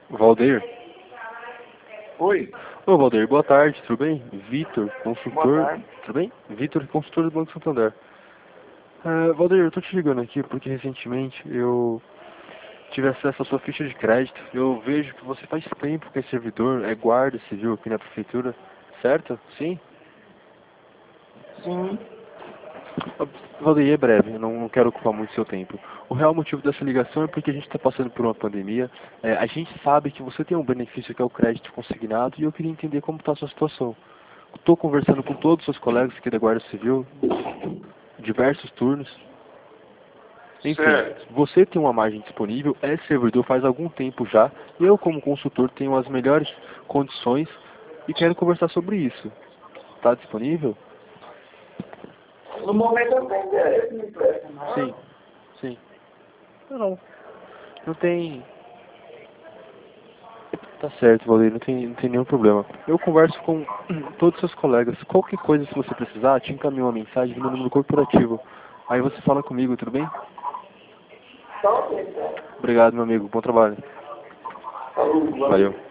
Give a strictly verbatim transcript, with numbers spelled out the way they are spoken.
Valdeir. Oi. Ô, Valdeir, boa tarde, tudo bem? Vitor, Boa consultor. tarde. Tudo bem? Vitor, consultor do Banco Santander. Uh, Valdeir, eu tô te ligando aqui porque recentemente eu tive acesso à sua ficha de crédito. Eu vejo que você faz tempo que é servidor, é guarda civil aqui na prefeitura, certo? Sim? Sim. Valdeir, é breve, eu não quero ocupar muito seu tempo. O real motivo dessa ligação é porque a gente está passando por uma pandemia. É, a gente sabe que você tem um benefício que é o crédito consignado e eu queria entender como está a sua situação. Estou conversando com todos os seus colegas aqui da Guarda Civil, diversos turnos. Enfim, Certo. você tem uma margem disponível, é servidor faz algum tempo já, e eu como consultor tenho as melhores condições e quero conversar sobre isso. Está disponível? No momento eu tenho interesse me empresta, não? Sim, sim. Não, não. Não tem... Tá certo, Valdir, não tem, não tem nenhum problema. Eu converso com todos os seus colegas. Qualquer coisa, se você precisar, te encaminho uma mensagem no meu número corporativo. Aí você fala comigo, tudo bem? Tá ok, então. Obrigado, meu amigo. Bom trabalho. Falou, valeu. Valeu.